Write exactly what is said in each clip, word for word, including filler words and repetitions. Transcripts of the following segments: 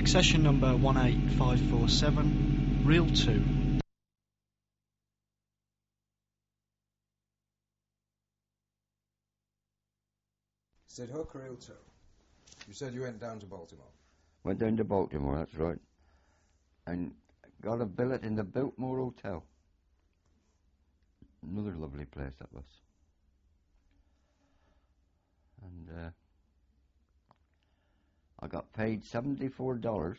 Accession number one eight five four seven, reel two. Sid Hook, reel two. You said you went down to Baltimore. Went down to Baltimore, that's right. And got a billet in the Biltmore Hotel. Another lovely place that was. And uh, I got paid seventy-four dollars.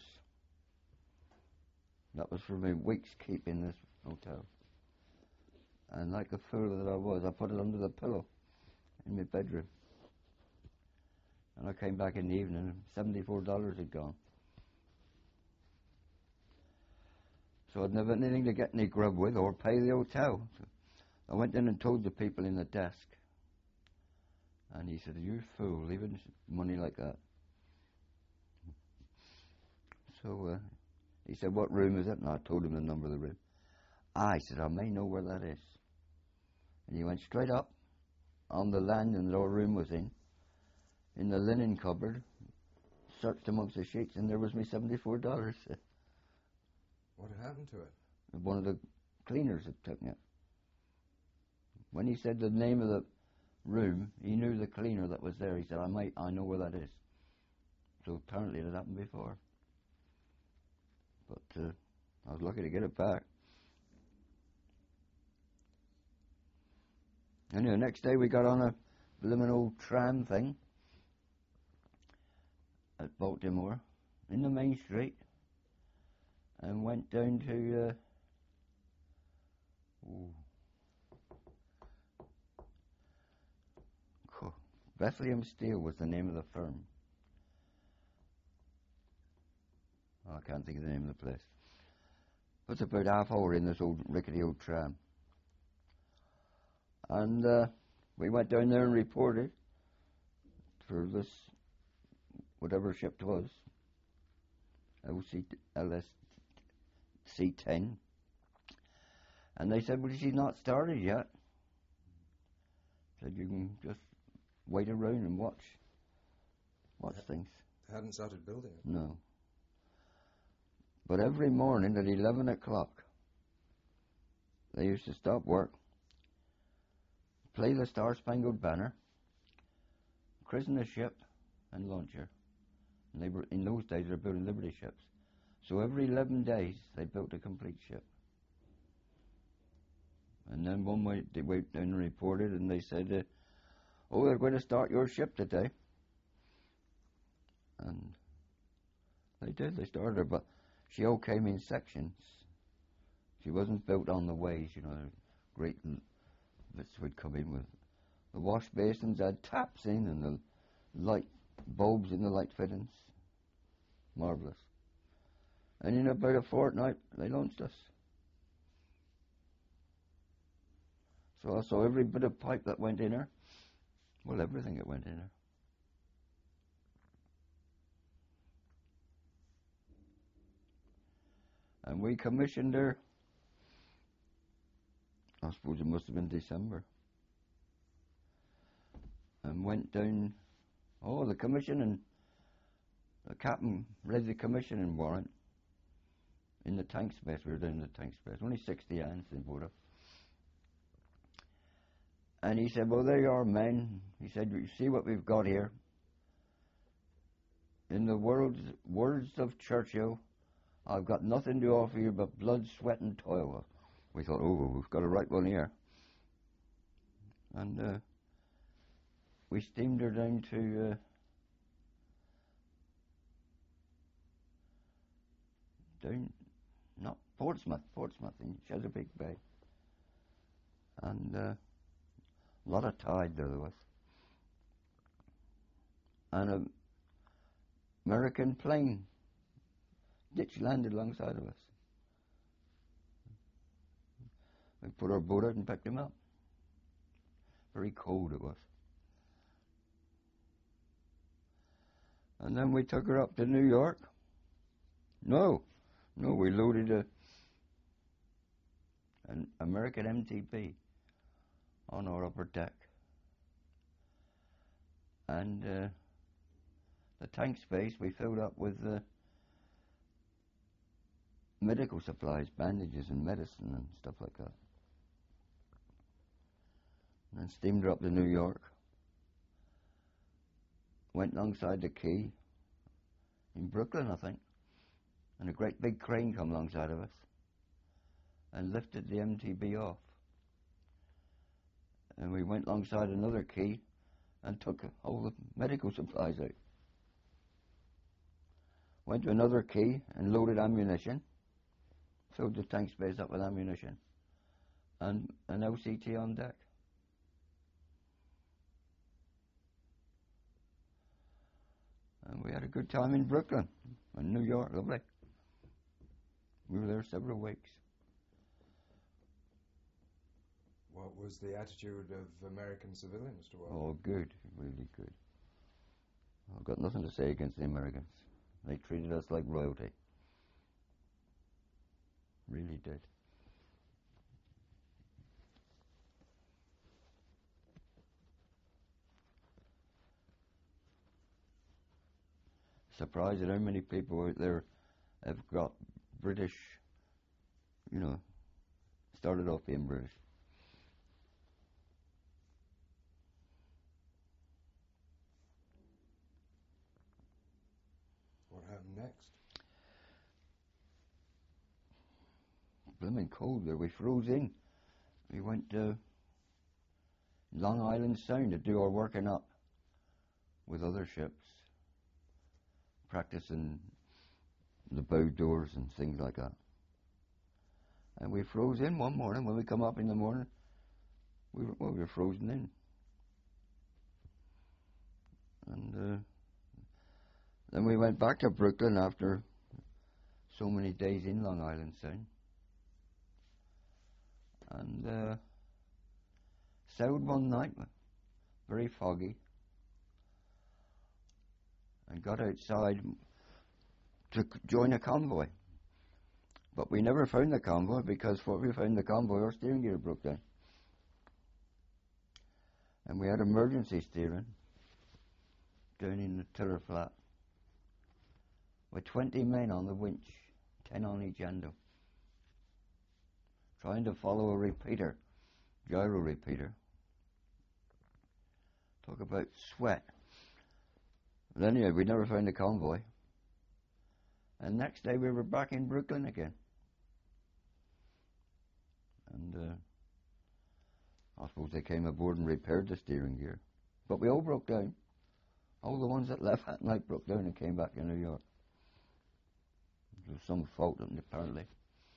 That was for my week's keep in this hotel. And like a fool that I was, I put it under the pillow in my bedroom. And I came back in the evening and seventy-four dollars had gone. So I'd never had anything to get any grub with or pay the hotel. So I went in and told the people in the desk. And he said, "You fool, leaving money like that." So uh, he said, "What room is it?" And I told him the number of the room. I said, "I may know where that is." And he went straight up on the landing that our room was in, in the linen cupboard, searched amongst the sheets, and there was me seventy-four dollars. What had happened to it? One of the cleaners had taken it. When he said the name of the room, he knew the cleaner that was there. He said, I might, I know where that is. So apparently it had happened before. But uh, I was lucky to get it back. Anyway, the next day we got on a blooming old tram thing at Baltimore, in the main street, and went down to uh, ooh, Bethlehem Steel was the name of the firm. Oh, I can't think of the name of the place. But it's about half hour in this old rickety old tram. And uh, we went down there and reported for this, whatever ship it was, L S C ten. And they said, well, she's not started yet. Said, you can just wait around and watch. Watch they things. They hadn't started building it? No. But every morning at eleven o'clock, they used to stop work, play the Star Spangled Banner, christen a ship, and launch her. And they were, in those days, they were building Liberty ships. So every eleven days, they built a complete ship. And then one way they went down and reported, and they said, uh, oh, they're going to start your ship today. And they did, they started her, but she all came in sections. She wasn't built on the ways, you know, great bits would come in with. The wash basins had taps in, and the light bulbs in the light fittings. Marvellous. And in about a fortnight, they launched us. So I saw every bit of pipe that went in her. Well, everything that went in her. And we commissioned her, I suppose it must have been December, and went down, oh, the commissioning, the captain read the commissioning warrant in the tank space. We were down in the tank space, only sixty hands in Buddha. And he said, well, there you are, men. He said, you see what we've got here? In the world's, words of Churchill, I've got nothing to offer you but blood, sweat, and toil. We thought, oh, we've got a right one here. And uh, we steamed her down to uh, down, not Portsmouth, Portsmouth in Chesapeake Bay. And uh, a lot of tide there, there was. And an American plane ditch landed alongside of us. We put our boat out and picked him up. Very cold it was. And then we took her up to New York. No, no, we loaded a, an American M T B on our upper deck. And uh, the tank space we filled up with uh, medical supplies, bandages and medicine and stuff like that. And then steamed her up to New York. Went alongside the quay in Brooklyn, I think, and a great big crane come alongside of us and lifted the M T B off. And we went alongside another quay and took all the medical supplies out. Went to another quay and loaded ammunition, filled the tank space up with ammunition, and an O C T on deck. And we had a good time in Brooklyn and New York, lovely. We were there several weeks. What was the attitude of American civilians towards it? Oh, good, really good. I've got nothing to say against the Americans. They treated us like royalty. Really did. Surprised at how many people out there have got British, you know, started off being British. What happened next? Blooming cold there. We froze in. We went to Long Island Sound to do our working up with other ships, practicing the bow doors and things like that. And we froze in one morning. When we come up in the morning, we were, well, we were frozen in. And uh, then we went back to Brooklyn after so many days in Long Island Sound. And uh, sailed one night, very foggy, and got outside to join a convoy. But we never found the convoy because before we found the convoy, our steering gear broke down. And we had emergency steering down in the tiller flat with twenty men on the winch, ten on each end, trying to follow a repeater, gyro repeater. Talk about sweat. But anyway, we never found the convoy. And next day we were back in Brooklyn again. And uh, I suppose they came aboard and repaired the steering gear. But we all broke down. All the ones that left that night broke down and came back to New York. There was some fault in it, apparently.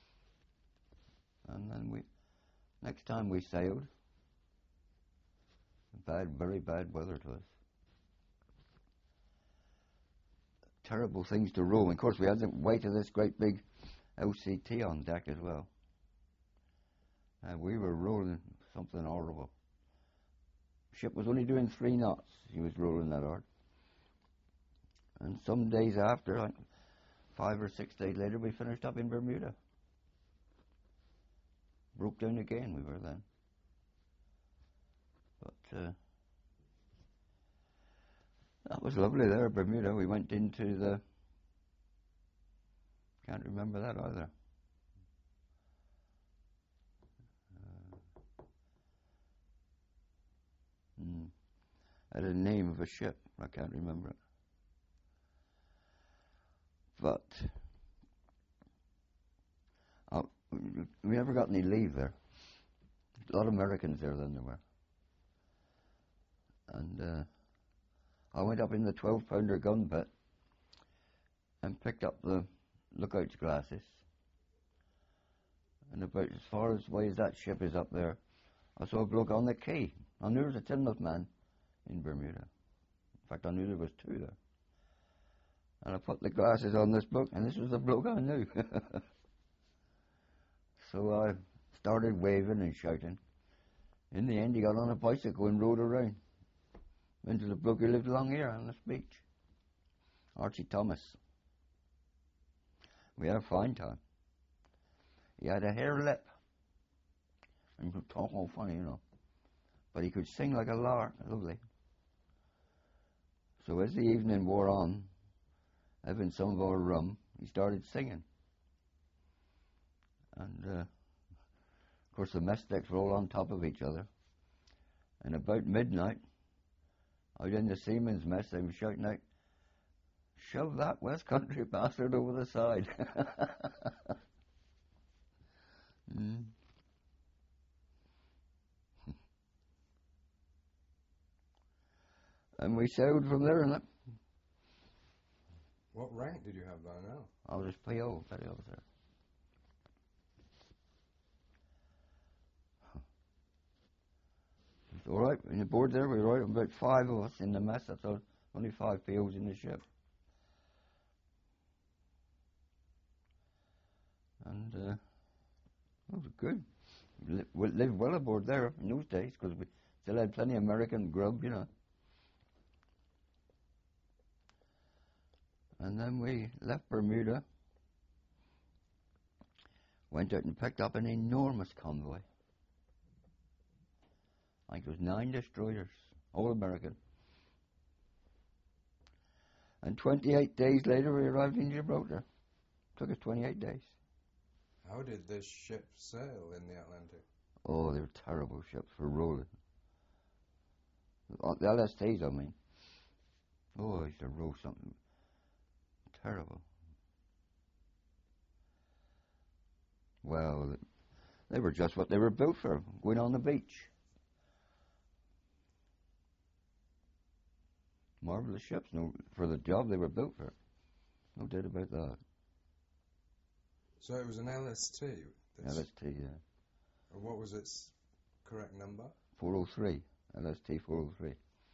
And then we, next time we sailed, bad, very bad weather to us. Terrible things to row. And of course, we had the weight of this great big O C T on deck as well. And we were rolling something horrible. Ship was only doing three knots. She was rolling that hard. And some days after, like five or six days later, we finished up in Bermuda. Broke down again, we were then. But uh, that was lovely there at Bermuda. We went into the... Can't remember that either. Uh, hmm. Had a name of a ship. I can't remember it. But uh, we never got any leave there. A lot of Americans there then there were. And uh, I went up in the twelve pounder gun pit and picked up the lookouts glasses. And about as far as way as that ship is up there, I saw a bloke on the quay. I knew there was a Tinmouth man in Bermuda. In fact, I knew there was two there. And I put the glasses on this bloke, and this was the bloke I knew. So I started waving and shouting. In the end, he got on a bicycle and rode around. Went to the bloke who lived along here on this beach, Archie Thomas. We had a fine time. He had a hair lip. And he could talk all funny, you know. But he could sing like a lark, lovely. So as the evening wore on, having some of our rum, he started singing. And, uh, of course, the mess decks were all on top of each other. And about midnight, out in the seamen's mess, they were shouting out, "Shove that West Country bastard over the side." mm. And we sailed from there, and What rank did you have by now? I was just P O, petty officer. It's all right. On the board there, we were right, about five of us in the mess. That's all. Only five P Os in the ship. And uh, it was good. We li- we lived well aboard there in those days because we still had plenty of American grub, you know. And then we left Bermuda, went out and picked up an enormous convoy. I think it was nine destroyers, all American. And twenty-eight days later we arrived in Gibraltar. Took us twenty-eight days. How did this ship sail in the Atlantic? Oh, they were terrible ships for rolling. The L S Ts, I mean. Oh, I used to roll something terrible. Well, they were just what they were built for, going on the beach. Marvelous ships, no, for the job they were built for. No doubt about that. So it was an L S T? L S T, yeah. And what was its correct number? four oh three, L S T four oh three.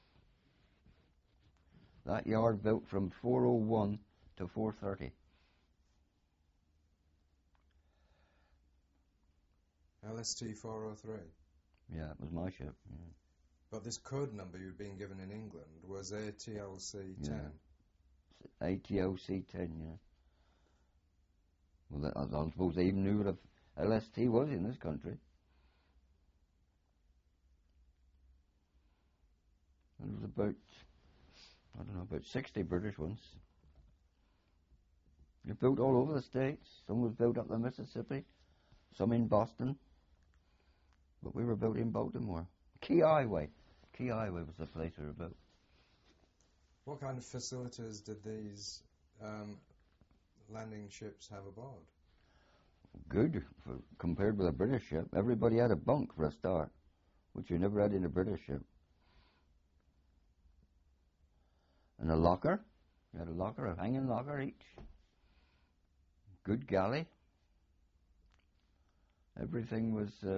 That yard built from four oh one to four thirty. L S T four oh three? Yeah, it was my ship. Yeah. But this code number you'd been given in England was A T L C ten? Yeah. A T O C ten, yeah. Well, that, I don't suppose they even knew what a L S T was in this country. There was about, I don't know, about sixty British ones. They're built all over the States. Some was built up the Mississippi, some in Boston. But we were built in Baltimore. Key Highway. Key Highway was the place we were built. What kind of facilities did these um, landing ships have aboard? Good, for, compared with a British ship. Everybody had a bunk for a start, which you never had in a British ship. And a locker. You had a locker, a hanging locker each. Good galley. Everything was uh,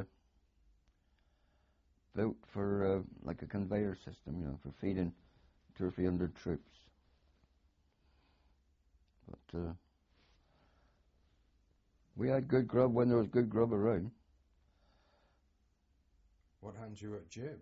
built for uh, like a conveyor system, you know, for feeding two or three hundred troops. But uh, we had good grub when there was good grub around. What happened to you at Jib?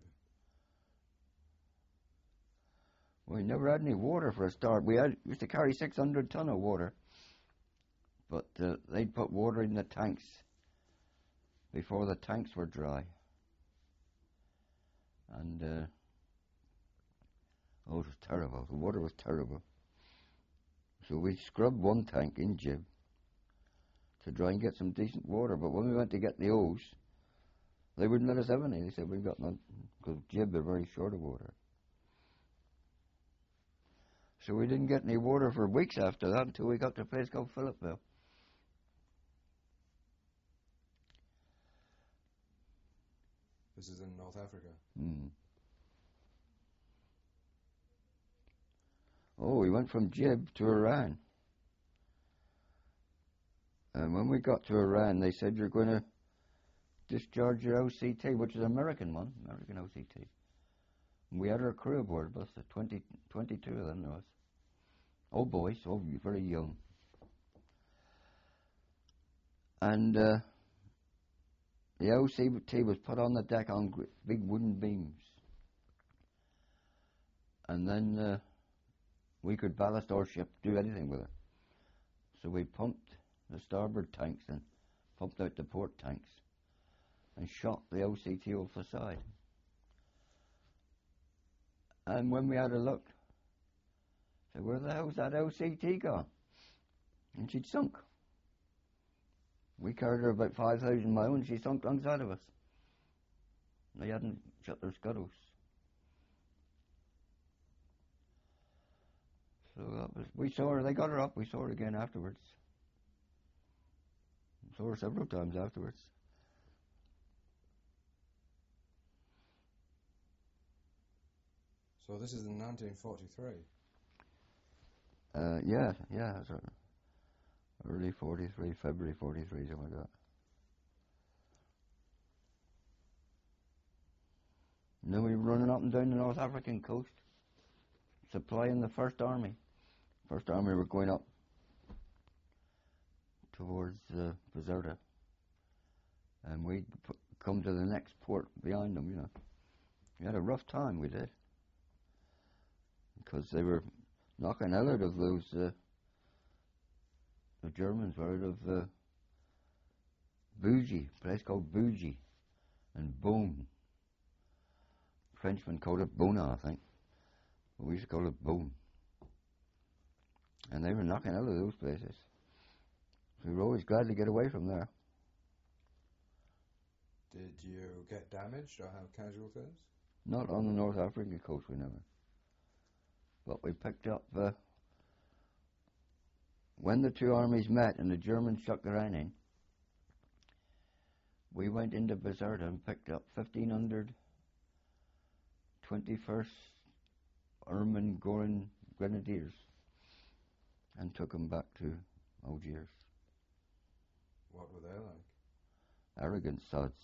We never had any water for a start. We had used to carry six hundred ton of water, but uh, they'd put water in the tanks before the tanks were dry. And uh, oh, it was terrible. The water was terrible. So we scrubbed one tank in Jib to try and get some decent water. But when we went to get the hose, they wouldn't let us have any. They said, "We've got none," because Jib are very short of water. So we didn't get any water for weeks after that until we got to a place called Philippeville. This is in North Africa. Mm. Oh, we went from Jib to Iran. And when we got to Iran, they said, "You're going to discharge your O C T," which is an American one, American O C T. And we had our crew aboard, plus the twenty, twenty-two of them there was. All boys, all very young. And uh, the O C T was put on the deck on big wooden beams. And then uh, we could ballast our ship, do anything with it. So we pumped the starboard tanks and pumped out the port tanks and shot the O C T off the side. And when we had a look, said, "Where the hell's that O C T gone?" And she'd sunk. We carried her about five thousand miles and she sunk alongside of us. They hadn't shut their scuttles. So that was, we saw her, they got her up, we saw her again afterwards. Saw her several times afterwards. So this is in nineteen forty-three? Uh, yeah, yeah, that's right. Early forty-three, February forty-three, something like that. And then we were running up and down the North African coast, supplying the First Army. First Army were going up towards uh, Bizerta. And we'd p- come to the next port behind them, you know. We had a rough time, we did. Because they were knocking hell out of those, uh, the Germans were out of uh, Bougie, a place called Bougie, and Beaune. Frenchmen called it Bona, I think. But we used to call it Beaune. And they were knocking out of those places. So we were always glad to get away from there. Did you get damaged or have casualties? Not on the North African coast, we never. But we picked up, uh, when the two armies met and the Germans shut their in, we went into Bizerta and picked up fifteen hundred twenty-first Ermine Gorin Grenadiers and took them back to Algiers. What were they like? Arrogant sods.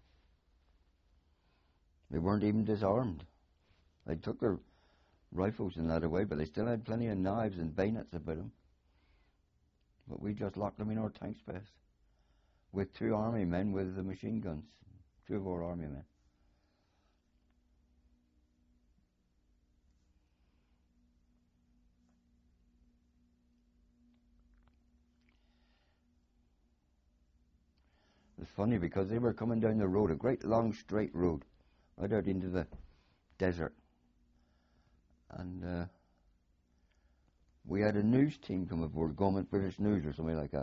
They weren't even disarmed. They took their rifles and that away, but they still had plenty of knives and bayonets about them. But we just locked them in our tank space with two army men with the machine guns, two of our army men. It's funny because they were coming down the road, a great long straight road, right out into the desert. And uh, we had a news team come aboard, Government British News or something like that.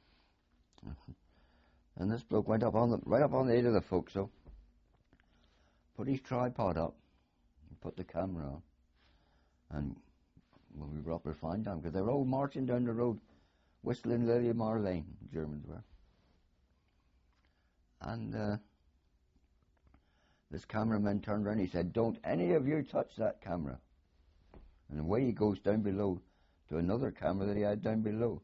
And this bloke went up on the, right up on the edge of the forecastle, put his tripod up, and put the camera on. And well, we were up there fine time, because they were all marching down the road, whistling Lily Marlene, the Germans were. And uh, this cameraman turned around, he said, "Don't any of you touch that camera." And away he goes down below to another camera that he had down below.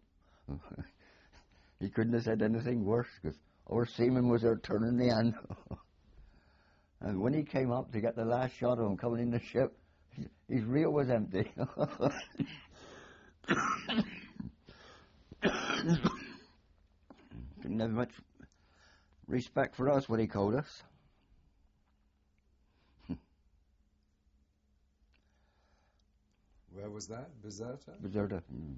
He couldn't have said anything worse, because our seaman was there turning the handle. And when he came up to get the last shot of him coming in the ship, his reel was empty. Didn't have much respect for us when he called us. Where was that? Bizerta? Bizerta. Mm.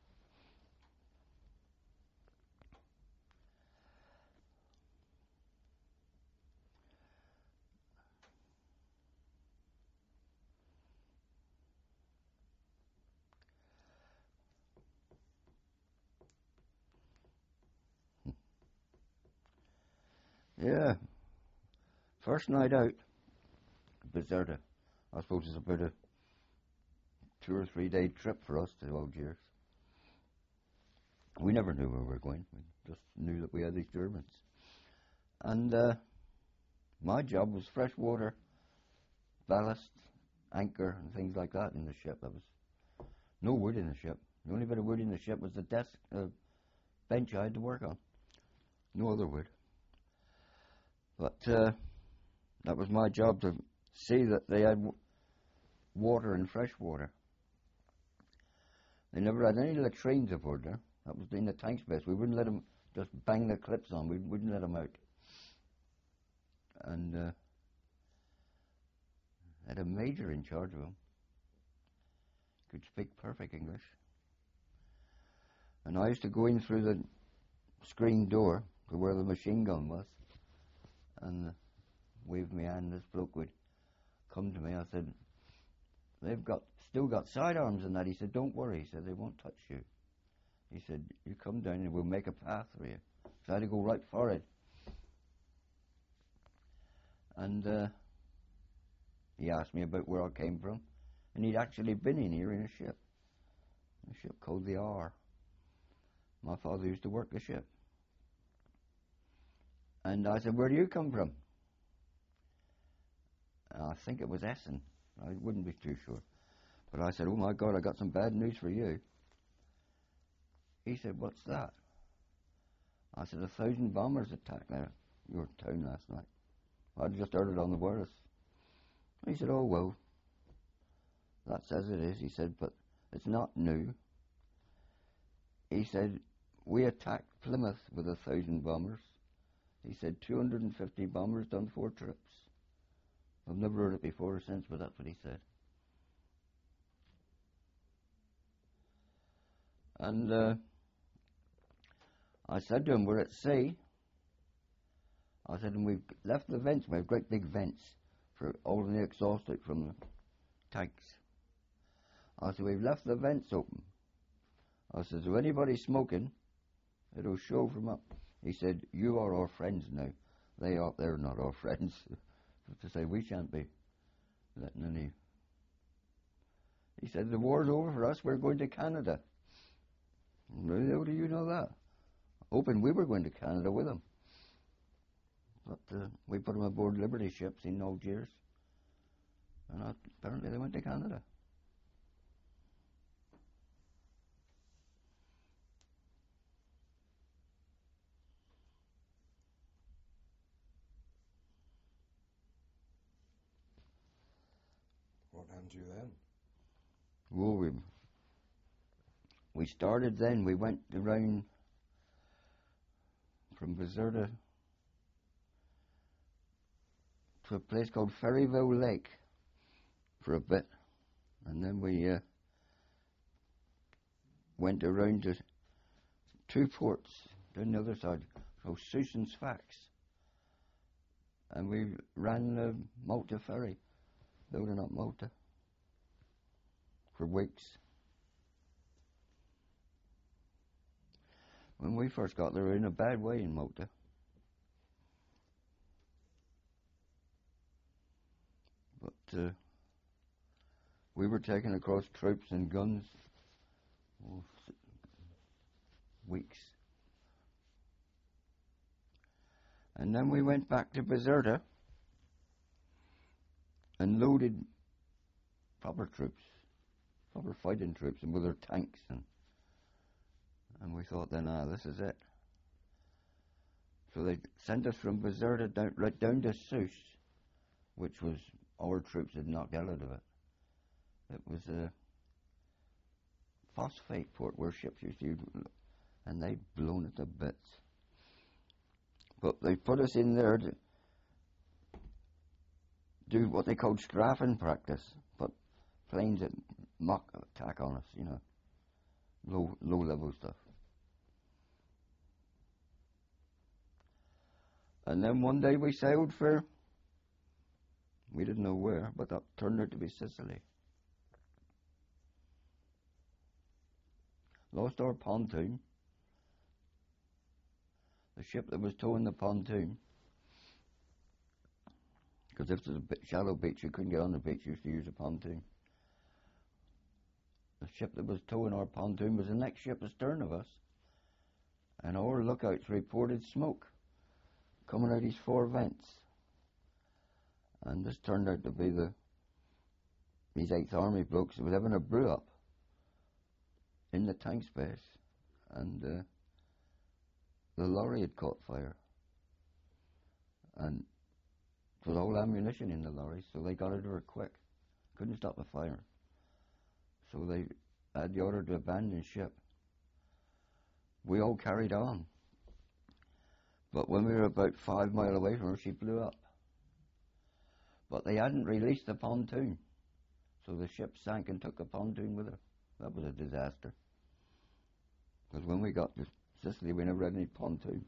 Yeah. First night out, Bizerta. I suppose it's about a two or three day trip for us to Algiers. We never knew where we were going. We just knew that we had these Germans. And uh, my job was fresh water, ballast, anchor, and things like that in the ship. There was no wood in the ship. The only bit of wood in the ship was the desk, uh, bench I had to work on. No other wood. But uh, that was my job, to see that they had w- water and fresh water. They never had any latrines aboard there. That was in the tank space. We wouldn't let them just bang the clips on. We wouldn't let them out. And uh, had a major in charge of them. Could speak perfect English. And I used to go in through the screen door to where the machine gun was, and uh, wave my hand. This bloke would come to me. I said, "They've got still got sidearms and that." He said, "Don't worry." He said, "They won't touch you." He said, you come down and we'll make a path for you. So I had to go right for it. And uh, he asked me about where I came from. And he'd actually been in here in a ship. A ship called the R. My father used to work the ship. And I said, where do you come from? And I think it was Essen. I wouldn't be too sure. But I said, oh my God, I got some bad news for you. He said, what's that? I said, a thousand bombers attacked there, your town last night. I'd just heard it on the wireless. He said, oh well, that's as it is. He said, but it's not new. He said, we attacked Plymouth with a thousand bombers. He said, two hundred fifty bombers done four trips. I've never heard it before or since, but that's what he said. And uh, I said to him, we're at sea. I said, and we've left the vents. We have great big vents for all the exhaust out from the tanks. I said, we've left the vents open. I said, if anybody's smoking, it'll show from up. He said, you are our friends now. They are, they're not our friends. To say we shan't be letting any. He said, the war's over for us. We're going to Canada. How do you know that? Hoping we were going to Canada with them. But uh, we put them aboard Liberty ships in Algiers. And uh, apparently they went to Canada. What happened to you then? Well, we, we started then. We went around from Bizerta to a place called Ferryville Lake for a bit. And then we uh, went around to two ports down the other side, so Sousse and Sfax. And we ran the Malta ferry, building up Malta for weeks. When we first got there, we were in a bad way in Malta. But uh, we were taking across troops and guns oh, weeks. And then we went back to Bizerta and loaded proper troops, proper fighting troops, and with their tanks. And and we thought then, ah, this is it. So they sent us from Bizerta down, right down to Sousse, which was our troops had knocked out of it. It was a phosphate port where ships used to use, and they'd blown it to bits. But they put us in there to do what they called strafing practice, but planes that mock attack on us, you know, low low level stuff. And then one day we sailed for, we didn't know where, but that turned out to be Sicily. Lost our pontoon. The ship that was towing the pontoon, because if there's a bit shallow beach, you couldn't get on the beach, you used to use a pontoon. The ship that was towing our pontoon was the next ship astern of us, and our lookouts reported smoke coming out these four vents. And this turned out to be the these Eighth Army blokes that were having a brew up in the tank space, and uh, the lorry had caught fire, and it was all ammunition in the lorry, so they got out of it quick. Couldn't stop the fire, so they had the order to abandon ship. We all carried on, but when we were about five mile away from her, she blew up. But they hadn't released the pontoon, so the ship sank and took the pontoon with her. That was a disaster, because when we got to Sicily, we never had any pontoon.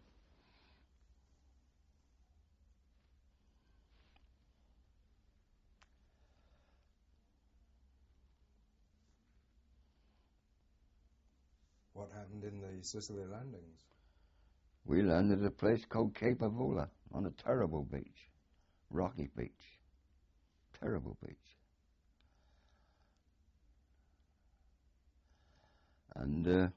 What what happened in the Sicily landings? We landed at a place called Cape Avola on a terrible beach, rocky beach, terrible beach. And uh,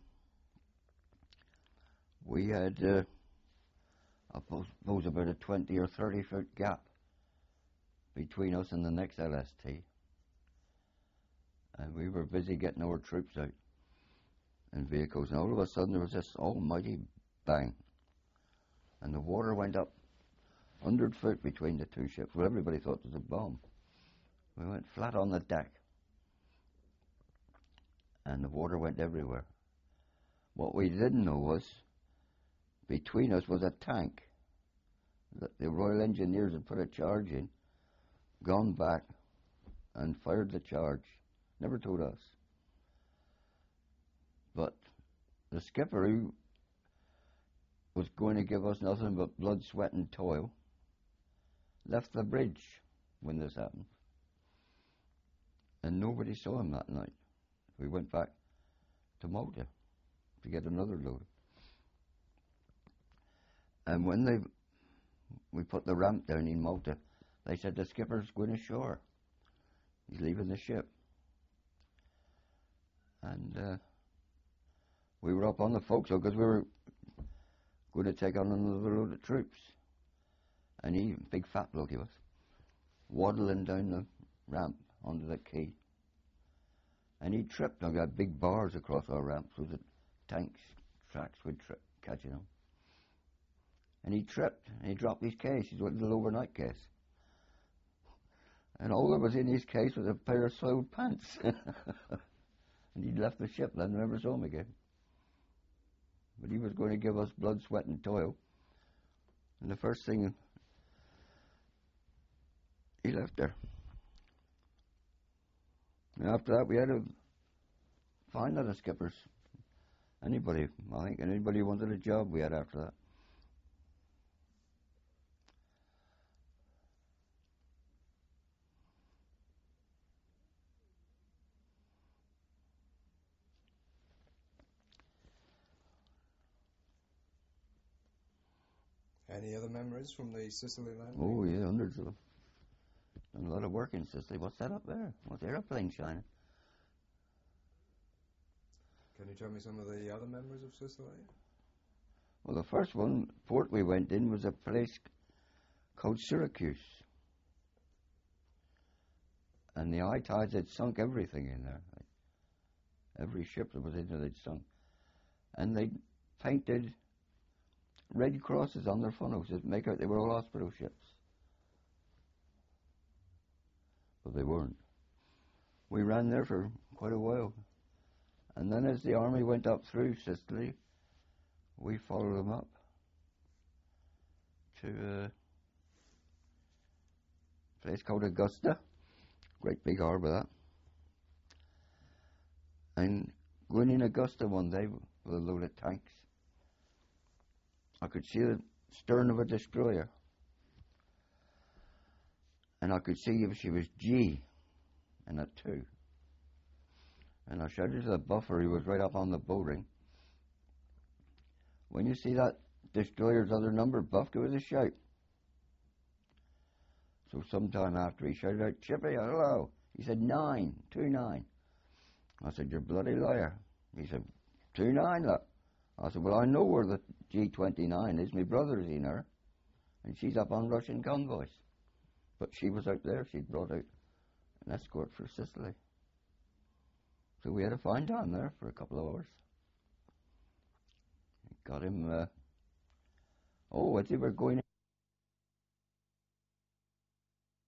we had, uh, I suppose, about a twenty or thirty foot gap between us and the next L S T. And we were busy getting our troops out in vehicles, and all of a sudden there was this almighty bang. And the water went up one hundred foot between the two ships. Well, everybody thought it was a bomb. We went flat on the deck, and the water went everywhere. What we didn't know was, between us was a tank that the Royal Engineers had put a charge in, gone back, and fired the charge. Never told us. But the skipper, who was going to give us nothing but blood, sweat and toil, left the bridge when this happened. And nobody saw him that night. We went back to Malta to get another load. And when they we put the ramp down in Malta, they said the skipper's going ashore. He's leaving the ship. And uh, we were up on the forecastle because we were going to take on another load of troops. And he, big fat bloke he was, waddling down the ramp onto the quay. And he tripped. I got big bars across our ramp so that tanks, tracks would trip, catching him. And he tripped, and he dropped his case, his little overnight case. And all that was in his case was a pair of soiled pants. And he'd left the ship then, never saw him again. But he was going to give us blood, sweat and toil. And the first thing, he left there. And after that, we had to find other skippers. Anybody, I think anybody who wanted a job, we had after that. Any other memories from the Sicily landing? Oh, yeah, hundreds of them. Done a lot of work in Sicily. What's that up there? What's the aeroplane shining? Can you tell me some of the other memories of Sicily? Well, the first one, port we went in, was a place called Syracuse. And the high tides had sunk everything in there. Every ship that was in there, they'd sunk. And they painted red crosses on their funnels to make out they were all hospital ships. But they weren't. We ran there for quite a while. And then as the army went up through Sicily, we followed them up to a place called Augusta. Great big harbour, that. And going in Augusta one day with a load of tanks, I could see the stern of a destroyer. And I could see if she was G and a two. And I shouted to the buffer, who was right up on the boating, when you see that destroyer's other number, Buff, give us a shout. So sometime after he shouted out, Chippy, hello. He said, nine, two nine. I said, you're a bloody liar. He said, two nine, look. I said, well, I know where the G twenty-nine is. My brother's in her. And she's up on Russian convoys. But she was out there. She'd brought out an escort for Sicily. So we had a fine time there for a couple of hours. Got him, uh, oh, as they were going